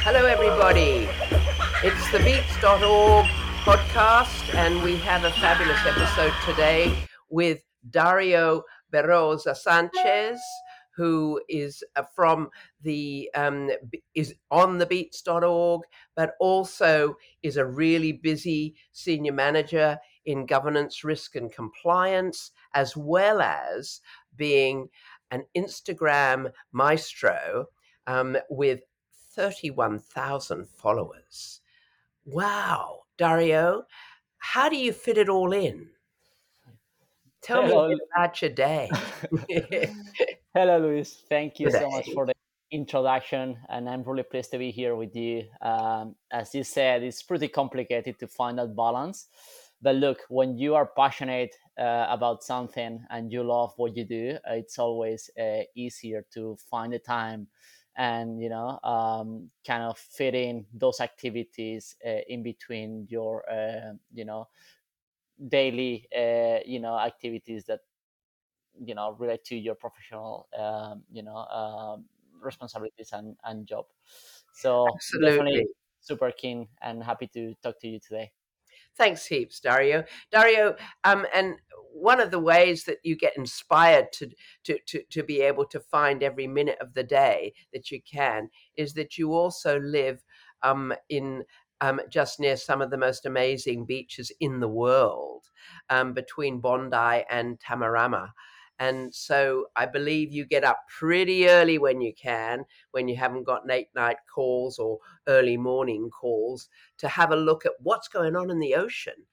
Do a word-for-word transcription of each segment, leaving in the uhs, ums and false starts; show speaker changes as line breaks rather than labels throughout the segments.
Hello, everybody. It's the beats dot org podcast, and we have a fabulous episode today with Dario Berroza Sanchez, who is uh, from the um, is on the beats dot org, but also is a really busy senior manager in governance, risk, and compliance, as well as being an Instagram maestro um, with thirty-one thousand followers. Wow, Dario, how do you fit it all in? Tell me a
Hello.
bit about your day.
Hello, Luis. Thank you so much
Today.
for the introduction, and I'm really pleased to be here with you. Um, as you said, it's pretty complicated to find that balance. But look, when you are passionate uh, about something and you love what you do, it's always uh, easier to find the time and you know um, kind of fit in those activities uh, in between your uh, you know daily uh, you know activities that you know relate to your professional um, you know um, responsibilities and, and job. So
Absolutely.
definitely super keen and happy to talk to you today.
Thanks heaps, Dario. Dario, um, and one of the ways that you get inspired to, to, to, to be able to find every minute of the day that you can is that you also live um, in um, just near some of the most amazing beaches in the world, um, between Bondi and Tamarama. And so I believe you get up pretty early when you can, when you haven't got late night calls or early morning calls, to have a look at what's going on in the ocean.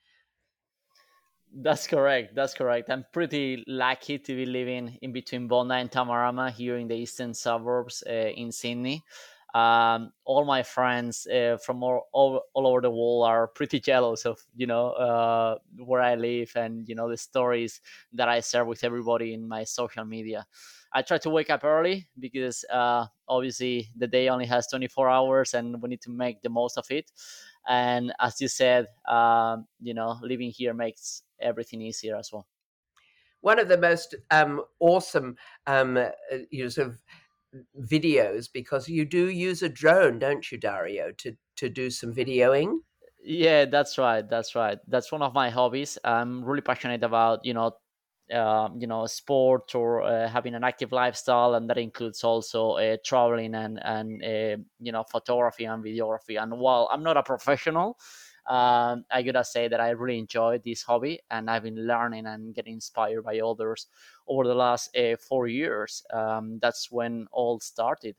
That's correct. That's correct. I'm pretty lucky to be living in between Bondi and Tamarama here in the eastern suburbs uh, in Sydney. Um, all my friends uh, from all, all, all over the world are pretty jealous of you know uh, where I live and you know the stories that I share with everybody in my social media. I try to wake up early because uh, obviously the day only has twenty-four hours and we need to make the most of it. And as you said, um, you know, living here makes everything easier as well.
One of the most um, awesome um, uh, you know, sort of videos, because you do use a drone, don't you, Dario, to, to do some videoing?
Yeah, that's right. That's right. That's one of my hobbies. I'm really passionate about, you know, um, you know, sport or uh, having an active lifestyle, and that includes also uh, traveling and and uh, you know, photography and videography. And while I'm not a professional, um, I gotta say that I really enjoy this hobby, and I've been learning and getting inspired by others over the last uh, four years. Um, that's when all started.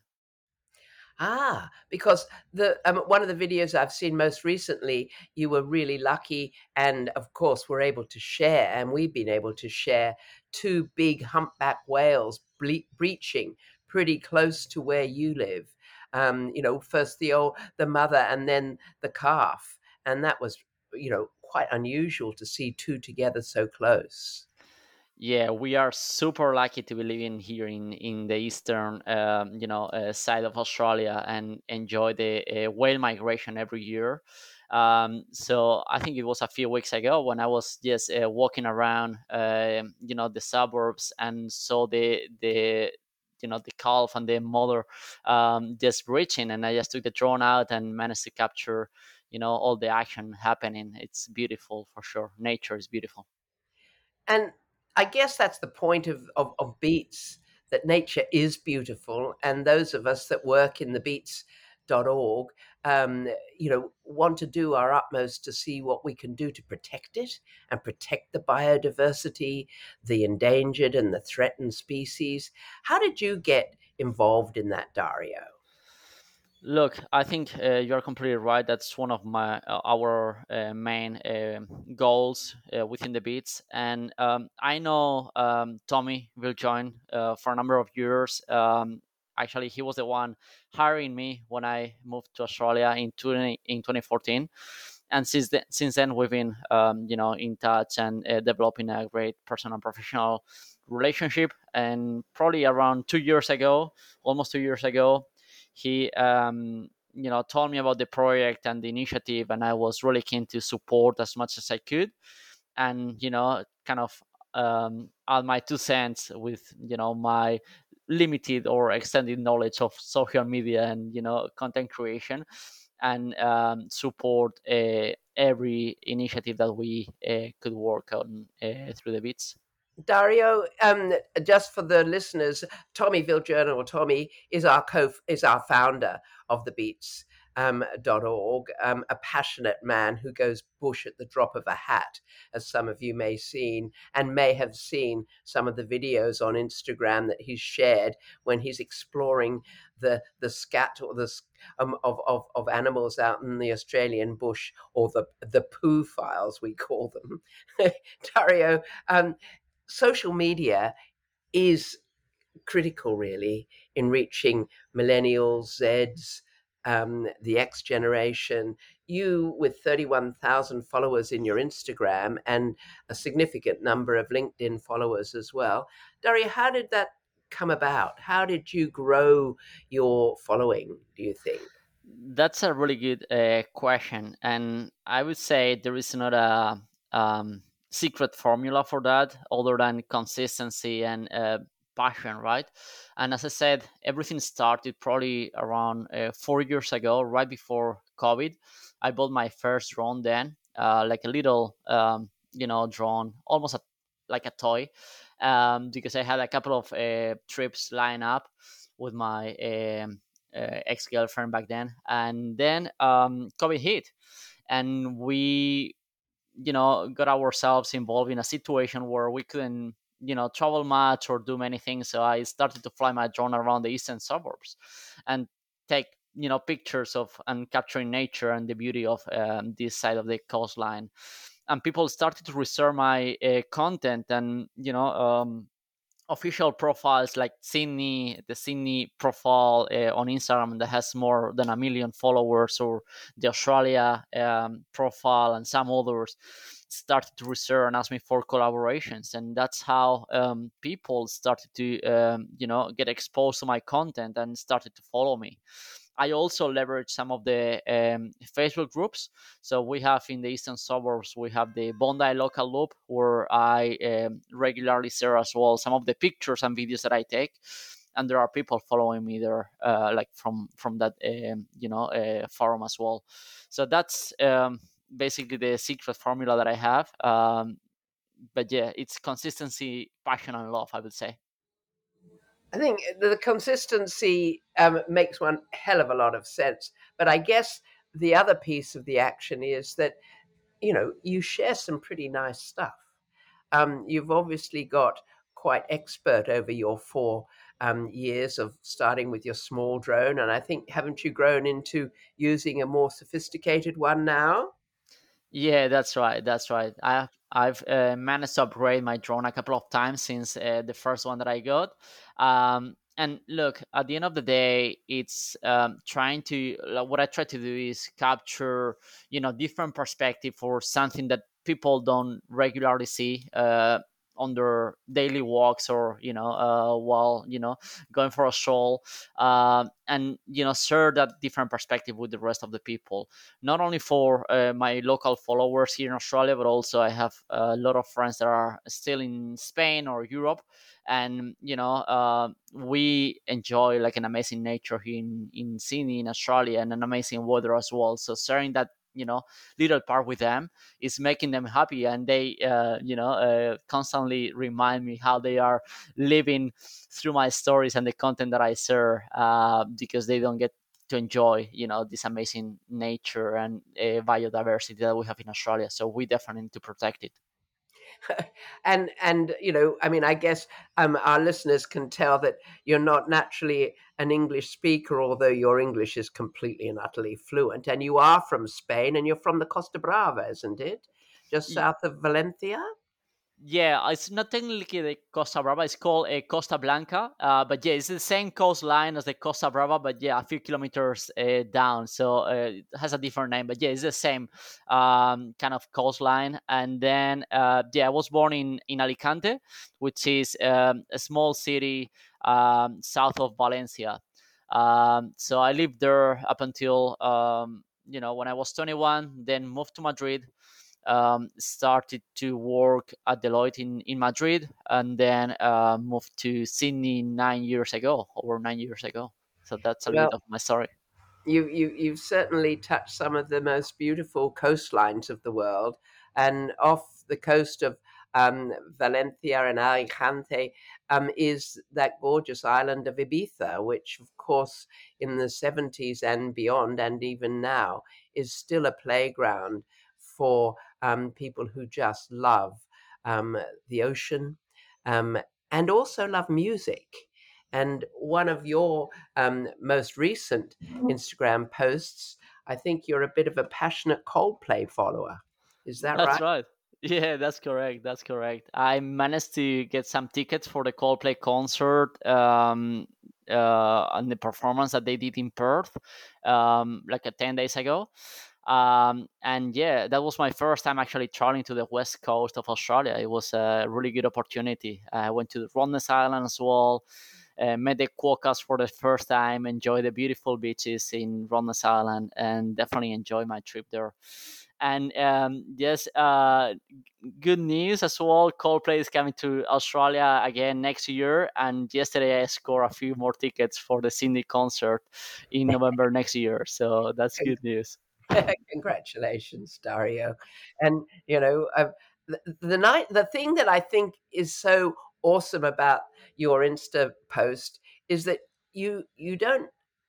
Ah, because the um, one of the videos I've seen most recently, you were really lucky, and of course, we're able to share, and we've been able to share two big humpback whales ble- breaching pretty close to where you live. Um, you know, first the old the mother, and then the calf, and that was, you know, quite unusual to see two together so close.
Yeah, we are super lucky to be living here in in the eastern, um, you know, uh, side of Australia and enjoy the uh, whale migration every year. Um, so I think it was a few weeks ago when I was just uh, walking around, uh, you know, the suburbs and saw the the you know the calf and the mother um, just reaching, and I just took the drone out and managed to capture, you know, all the action happening. It's beautiful for sure. Nature is beautiful.
And I guess that's the point of, of, of Beats, that nature is beautiful. And those of us that work in the beats dot org, um, you know, want to do our utmost to see what we can do to protect it and protect the biodiversity, the endangered and the threatened species. How did you get involved in that, Dario?
Look, I think uh, you're completely right. That's one of my uh, our uh, main uh, goals uh, within the beats, and um, I know um, Tommy will join uh, for a number of years. Um, actually, he was the one hiring me when I moved to Australia in twenty, in twenty fourteen, and since then, since then we've been um, you know in touch and uh, developing a great personal and professional relationship. And probably around two years ago, almost two years ago he um, you know told me about the project and the initiative, and I was really keen to support as much as I could, and you know kind of um, add my two cents with you know my limited or extended knowledge of social media and, you know, content creation, and um, support uh, every initiative that we uh, could work on uh, through the Beats.
Dario, um, just for the listeners, Tommy Viljourno, or Tommy, is our co is our founder of the Beats. Um, dot org, um, a passionate man who goes bush at the drop of a hat, as some of you may seen and may have seen some of the videos on Instagram that he's shared when he's exploring the the scat or the um, of, of of animals out in the Australian bush, or the the poo files we call them. Dario, um, social media is critical, really, in reaching millennials, Zeds, um, the X generation. You, with thirty-one thousand followers in your Instagram and a significant number of LinkedIn followers as well. Daria, how did that come about? How did you grow your following, do you think?
That's a really good uh, question, and I would say there is not a um, secret formula for that, other than consistency and uh, passion, right? And as I said, everything started probably around uh, four years ago, right before COVID. I bought my first drone then, uh, like a little, um, you know, drone, almost a, like a toy, um, because I had a couple of uh, trips lined up with my um, uh, ex girlfriend back then, and then um, COVID hit, and we, you know, got ourselves involved in a situation where we couldn't, you know, travel much or do many things. So I started to fly my drone around the eastern suburbs and take, you know, pictures of and capturing nature and the beauty of um, this side of the coastline. And people started to reserve my uh, content, and, you know, um, official profiles like Sydney, the Sydney profile uh, on Instagram that has more than a million followers, or the Australia um, profile, and some others started to research and ask me for collaborations, and that's how um, people started to um, you know, get exposed to my content and started to follow me. I also leverage some of the um, Facebook groups. So we have in the eastern suburbs, we have the Bondi local loop, where I um, regularly share as well some of the pictures and videos that I take. And there are people following me there, uh, like from from that um, you know, uh, forum as well. So that's um, basically the secret formula that I have. Um, but yeah, it's consistency, passion, and love, I would say.
I think the consistency um, makes one hell of a lot of sense. But I guess the other piece of the action is that, you know, you share some pretty nice stuff. Um, you've obviously got quite expert over your four um, years of starting with your small drone. And I think, haven't you grown into using a more sophisticated one now?
Yeah, that's right. That's right. I I've uh, managed to upgrade my drone a couple of times since uh, the first one that I got. Um, and look, at the end of the day, it's um, trying to like, what I try to do is capture, you know, different perspective for something that people don't regularly see uh, on their daily walks, or, you know, uh, while, you know, going for a stroll, uh, and, you know, share that different perspective with the rest of the people, not only for uh, my local followers here in Australia, but also I have a lot of friends that are still in Spain or Europe, and, you know, uh, we enjoy like an amazing nature here in, in Sydney, in Australia, and an amazing weather as well. So sharing that, you know, little part with them is making them happy, and they uh, you know, uh, constantly remind me how they are living through my stories and the content that I share, uh, because they don't get to enjoy, you know, this amazing nature and uh, biodiversity that we have in Australia. So we definitely need to protect it.
and and you know, I mean, I guess um, our listeners can tell that you're not naturally an English speaker, although your English is completely and utterly fluent. And you are from Spain, and you're from the Costa Brava, isn't it? Just
Y-
south of Valencia.
Yeah, it's not technically the Costa Brava. It's called uh, Costa Blanca. Uh, but yeah, it's the same coastline as the Costa Brava, but yeah, a few kilometers uh, down. So uh, it has a different name. But yeah, it's the same um, kind of coastline. And then, uh, yeah, I was born in, in Alicante, which is um, a small city um, south of Valencia. Um, so I lived there up until, um, you know, when I was twenty-one, then moved to Madrid, um, started to work at Deloitte in, in Madrid, and then uh, moved to Sydney nine years ago, over nine years ago. So that's a little
Well,
bit of my story.
you, you, you've certainly touched some of the most beautiful coastlines of the world. And off the coast of um, Valencia and Alicante um, is that gorgeous island of Ibiza, which, of course, in the seventies and beyond, and even now, is still a playground for um, people who just love um, the ocean um, and also love music. And one of your um, most recent Instagram posts, I think you're a bit of a passionate Coldplay follower. Is that
That's
right?
right. Yeah, that's correct. That's correct. I managed to get some tickets for the Coldplay concert, um, uh, and the performance that they did in Perth, um, like uh, ten days ago. Um, and yeah, that was my first time actually traveling to the west coast of Australia. It was a really good opportunity. I went to the Rottnest Island as well, uh, met the quokkas for the first time, enjoyed the beautiful beaches in Rottnest Island, and definitely enjoyed my trip there. And um, yes, uh, good news as well. Coldplay is coming to Australia again next year, and yesterday I scored a few more tickets for the Sydney concert in November next year. So that's good news.
Congratulations, Dario. And you know, uh, the, the night, the thing that I think is so awesome about your Insta post is that you you don't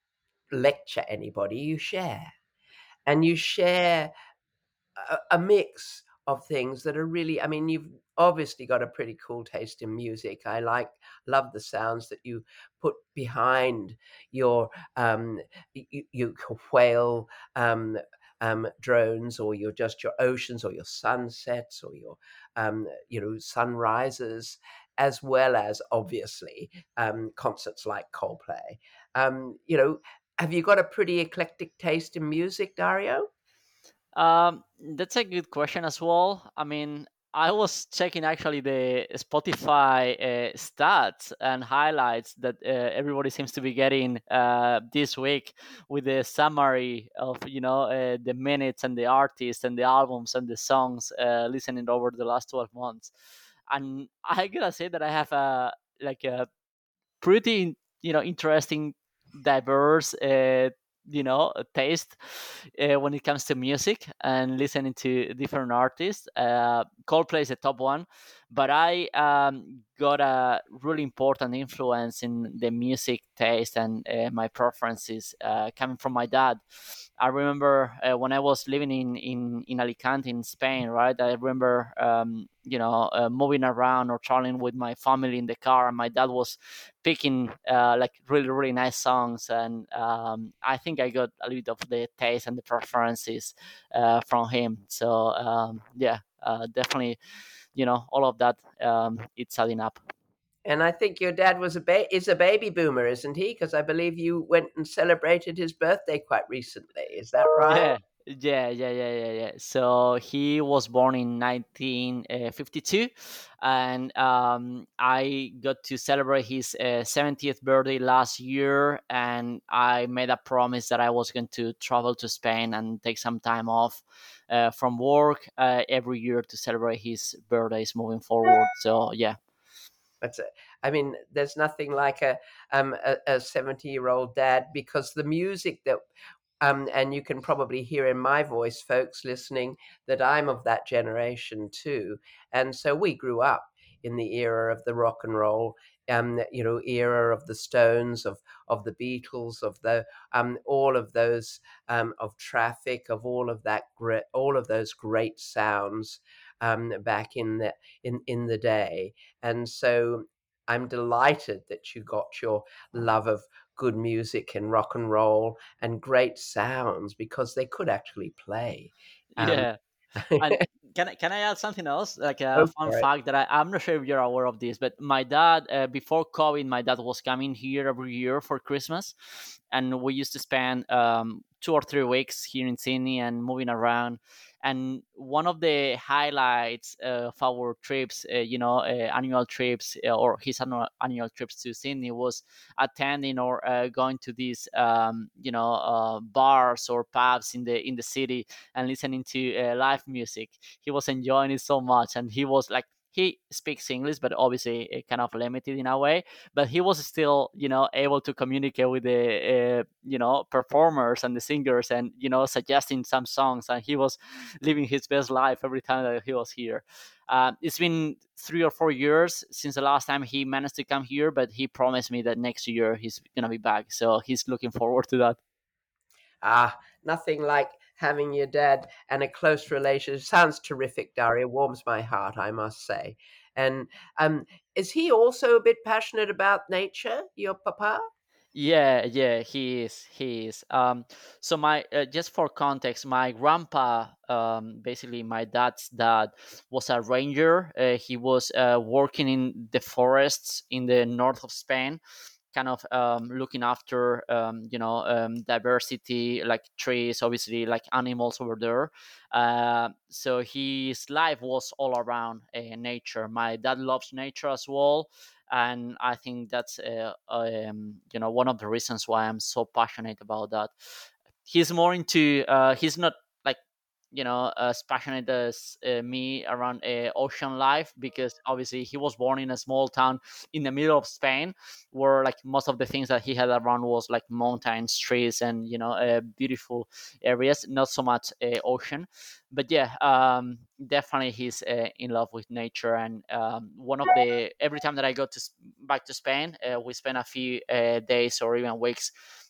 lecture anybody, you share, and you share a, a mix of things that are really, I mean, you've obviously got a pretty cool taste in music. I like love the sounds that you put behind your um you, you whale um um, drones, or your just your oceans, or your sunsets, or your um, you know sunrises, as well as obviously um, concerts like Coldplay. Um, you know, have you got a pretty eclectic taste in music, Dario?
Um, that's a good question as well. I mean, I was checking actually the Spotify uh, stats and highlights that uh, everybody seems to be getting uh, this week, with the summary of you know uh, the minutes and the artists and the albums and the songs uh, listening over the last twelve months. And I gotta say that I have a like a pretty you know interesting, diverse uh, you know taste uh, when it comes to music and listening to different artists. uh, Coldplay is the top one, but I um, got a really important influence in the music taste and uh, my preferences uh, coming from my dad. I remember uh, when I was living in, in, in Alicante in Spain, right? I remember, um, you know, uh, moving around or traveling with my family in the car, and my dad was picking uh, like really, really nice songs. And um, I think I got a little bit of the taste and the preferences uh, from him. So, um, yeah, uh, definitely, you know, all of that, um, it's adding up.
And I think your dad was a ba- is a baby boomer, isn't he? Because I believe you went and celebrated his birthday quite recently. Is that right?
Yeah, yeah, yeah, yeah, yeah, yeah. So he was born in nineteen fifty-two, and um, I got to celebrate his uh, seventieth birthday last year. And I made a promise that I was going to travel to Spain and take some time off uh, from work uh, every year to celebrate his birthdays moving forward. So yeah.
That's it. I mean, there's nothing like a um a seventy year old dad, because the music that um and you can probably hear in my voice, folks listening, that I'm of that generation too, and so we grew up in the era of the rock and roll, um you know era of the Stones, of of the Beatles, of the um all of those um of Traffic, of all of that great all of those great sounds um back in the in in the day. And so I'm delighted that you got your love of good music and rock and roll and great sounds, because they could actually play. Um,
Yeah. And can I can I add something else? Like a
Go
fun
for it.
fact that I, I'm not sure if you're aware of this, but my dad, uh, before COVID, my dad was coming here every year for Christmas, and we used to spend um, two or three weeks here in Sydney and moving around. And one of the highlights uh, of our trips, uh, you know, uh, annual trips uh, or his annual, annual trips to Sydney was attending or uh, going to these, um, you know, uh, bars or pubs in the in the city and listening to uh, live music. He was enjoying it so much, and he was like, he speaks English, but obviously uh, kind of limited in a way. But he was still, you know, able to communicate with the, uh, you know, performers and the singers, and you know, suggesting some songs. And he was living his best life every time that he was here. Uh, it's been three or four years since the last time he managed to come here, but he promised me that next year he's gonna be back. So he's looking forward to that.
Ah, nothing like having your dad and a close relation. Sounds terrific, Daria. Warms my heart, I must say. And um, is he also a bit passionate about nature, your papa?
Yeah, yeah, he is. He is. Um, so my uh, just for context, my grandpa, um, basically my dad's dad, was a ranger. Uh, he was uh, working in the forests in the north of Spain, kind of um, looking after, um, you know, um, diversity, like trees, obviously, like animals over there. Uh, so his life was all around uh, nature. My dad loves nature as well, and I think that's uh, um, you know, one of the reasons why I'm so passionate about that. He's more into uh, he's not like, you know, as passionate as uh, me around uh, ocean life, because obviously he was born in a small town in the middle of Spain, where like most of the things that he had around was like mountains, trees, and you know, uh, beautiful areas, not so much uh, ocean. But yeah, um, definitely he's uh, in love with nature. And um, one of the every time that I go to s- back to Spain, uh, we spend a few uh, days or even weeks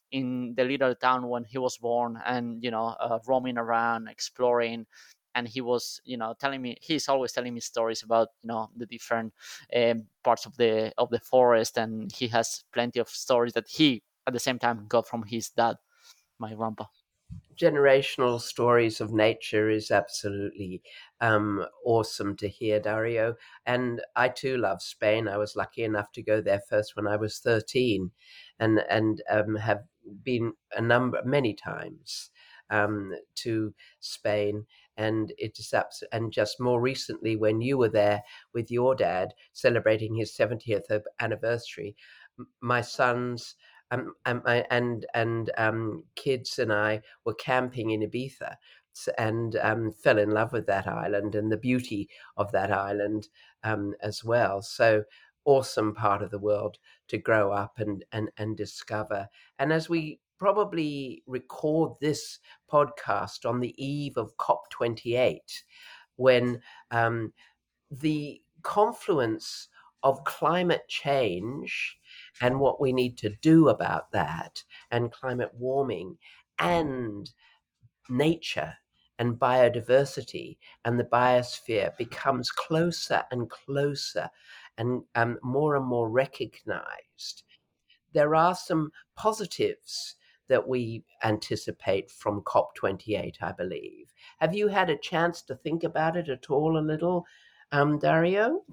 in the little town when he was born, and you know, uh, roaming around, exploring. And he was, you know, telling me, he's always telling me stories about, you know, the different um, parts of the of the forest. And he has plenty of stories that he at the same time got from his dad, my grandpa.
Generational stories of nature is absolutely um, awesome to hear, Dario. And I too love Spain. I was lucky enough to go there first when I was thirteen, and and um, have been a number many times um, to Spain. And it is abs- and just more recently when you were there with your dad celebrating his seventieth anniversary, m- my sons um, um, I- and and um, kids and I were camping in Ibiza, s- and um, fell in love with that island and the beauty of that island um, as well. So awesome part of the world to grow up and and and discover. And as we probably record this podcast on the eve of COP twenty-eight, when um, the confluence of climate change and what we need to do about that, and climate warming, and nature and biodiversity and the biosphere becomes closer and closer and um, more and more recognized. There are some positives that we anticipate from COP twenty-eight, I believe. Have you had a chance to think about it at all a little, um, Dario?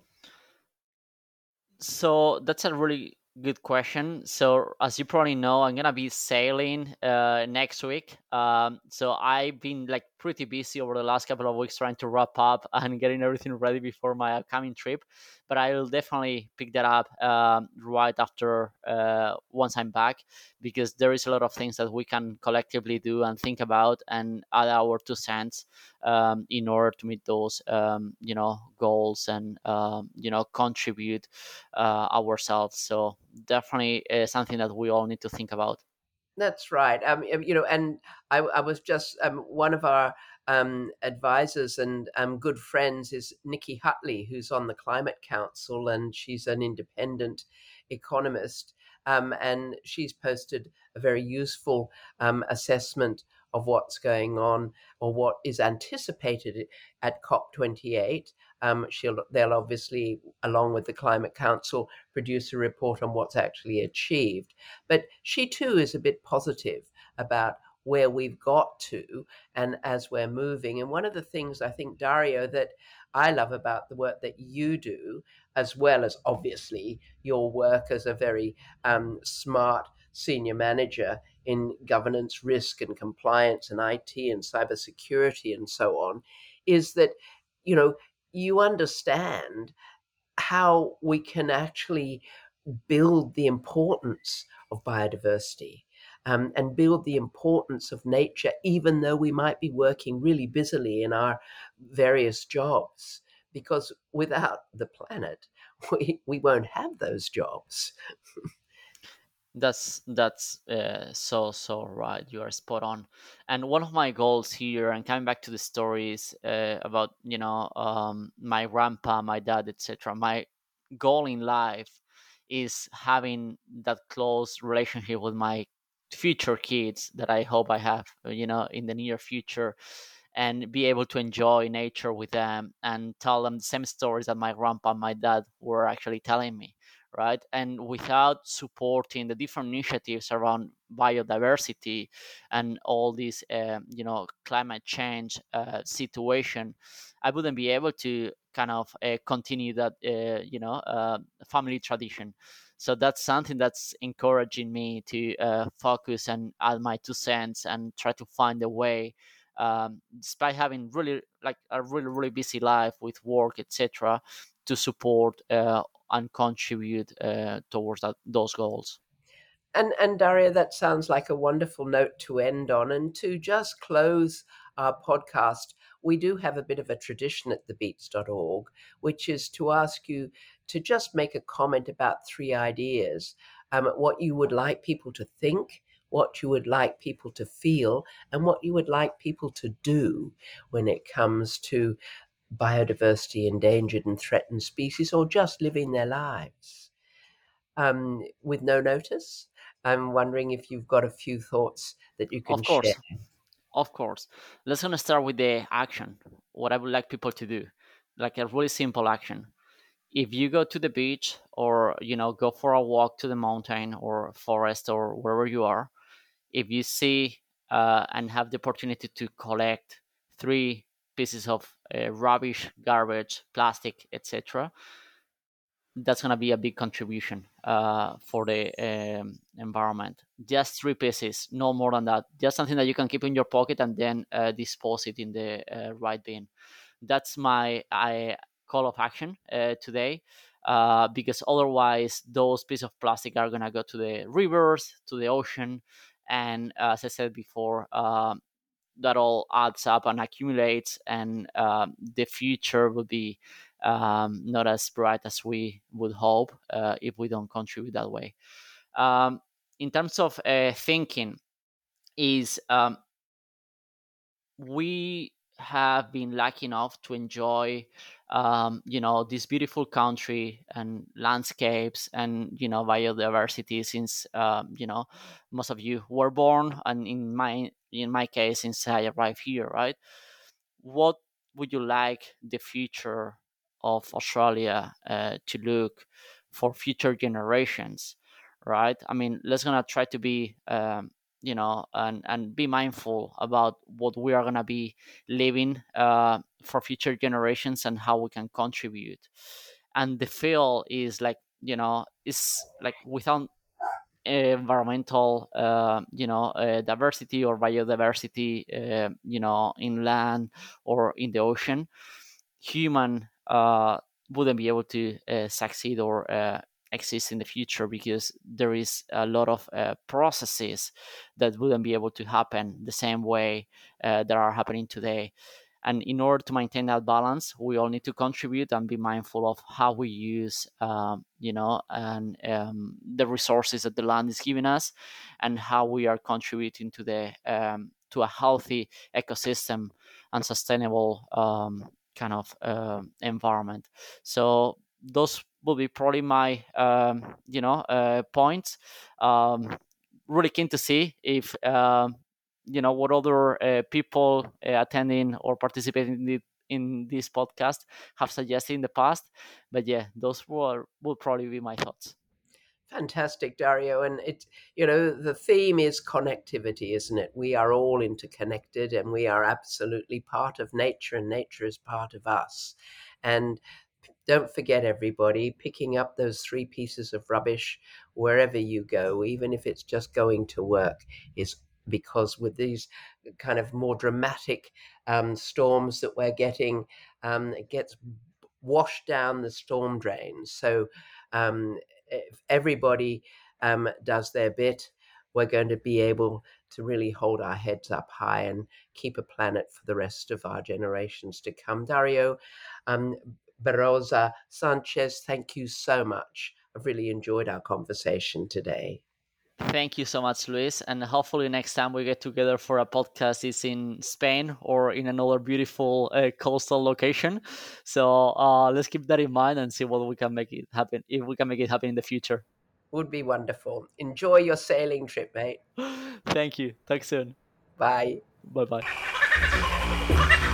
So that's a really good question. So as you probably know, I'm gonna be sailing uh, next week. Um, so I've been like pretty busy over the last couple of weeks trying to wrap up and getting everything ready before my upcoming trip. But I'll definitely pick that up um, right after uh, once I'm back, because there is a lot of things that we can collectively do and think about and add our two cents um, in order to meet those, um, you know, goals, and um, you know, contribute uh, ourselves. So definitely uh, something that we all need to think about.
That's right. Um, um, you know, and I, I was just um, one of our um, advisors and um, good friends is Nikki Hutley, who's on the Climate Council, and she's an independent economist. Um, and she's posted a very useful um, assessment of what's going on or what is anticipated at COP twenty-eight. Um, she'll, they'll obviously, along with the Climate Council, produce a report on what's actually achieved. But she too is a bit positive about where we've got to and as we're moving. And one of the things I think, Dario, that I love about the work that you do, as well as obviously your work as a very um, smart senior manager in governance, risk, and compliance, and I T, and cybersecurity, and so on, is that, you know, you understand how we can actually build the importance of biodiversity, um, and build the importance of nature, even though we might be working really busily in our various jobs. Because without the planet, we, we won't have those jobs.
That's that's uh, so so right. You are spot on. And one of my goals here, and coming back to the stories uh, about you know um, my grandpa, my dad, et cetera. My goal in life is having that close relationship with my future kids that I hope I have, uh, you know, in the near future, and be able to enjoy nature with them and tell them the same stories that my grandpa and my dad were actually telling me, right? And without supporting the different initiatives around biodiversity and all this, um, you know, climate change uh, situation, I wouldn't be able to kind of uh, continue that, uh, you know, uh, family tradition. So that's something that's encouraging me to uh, focus and add my two cents and try to find a way, um, despite having really like a really really busy life with work, etc., to support uh, and contribute uh, towards that, those goals.
And and Daria, that sounds like a wonderful note to end on. And to just close our podcast, we do have a bit of a tradition at the beats dot org, which is to ask you to just make a comment about three ideas, um, what you would like people to think, what you would like people to feel, and what you would like people to do when it comes to biodiversity, endangered and threatened species, or just living their lives um, with no notice. I'm wondering if you've got a few thoughts that you can
Of
share.
course, of course. Let's gonna start with the action. What I would like people to do, like a really simple action. If you go to the beach, or you know go for a walk to the mountain or forest or wherever you are, if you see uh, and have the opportunity to collect three pieces of uh, rubbish, garbage, plastic, etc., that's going to be a big contribution uh, for the um, environment. Just three pieces, no more than that. Just something that you can keep in your pocket and then uh, dispose it in the uh, right bin. That's my I, call of action uh, today. Uh, because otherwise, those pieces of plastic are going to go to the rivers, to the ocean, and uh, as I said before, um, that all adds up and accumulates, and um, the future will be um, not as bright as we would hope uh, if we don't contribute that way. Um, in terms of uh, thinking, is um, we have been lucky enough to enjoy um, you know this beautiful country and landscapes and you know biodiversity since um, you know most of you were born, and in my in my case since I arrived here, right? What would you like the future of Australia uh, to look for future generations, right? I mean, let's gonna try to be, um, you know, and and be mindful about what we are gonna be living uh, for future generations and how we can contribute. And the feel is like, you know, is like without environmental uh, you know uh, diversity or biodiversity, uh, you know in land or in the ocean, human uh, wouldn't be able to uh, succeed or uh, exist in the future, because there is a lot of uh, processes that wouldn't be able to happen the same way uh, that are happening today. And in order to maintain that balance, we all need to contribute and be mindful of how we use, um, you know, and um, the resources that the land is giving us, and how we are contributing to the um, to a healthy ecosystem and sustainable um, kind of um environment. So those will be probably my um, you know uh, points. Um, really keen to see if um, you know what other uh, people uh, attending or participating in, the, in this podcast have suggested in the past. But yeah, those will will probably be my thoughts.
Fantastic, Dario. And it, you know, the theme is connectivity, isn't it? We are all interconnected, and we are absolutely part of nature, and nature is part of us. And don't forget, everybody, picking up those three pieces of rubbish wherever you go, even if it's just going to work, is because with these kind of more dramatic um, storms that we're getting, um, it gets washed down the storm drains. So um, if everybody um, does their bit, we're going to be able to really hold our heads up high and keep a planet for the rest of our generations to come. Dario um, Berroza Sanchez, thank you so much. I've really enjoyed our conversation today.
Thank you so much, Luis. And hopefully next time we get together for a podcast is in Spain or in another beautiful uh, coastal location. So uh, let's keep that in mind and see what we can make it happen, if we can make it happen in the future.
Would be wonderful. Enjoy your sailing trip, mate.
Thank you. Talk soon.
Bye.
Bye bye.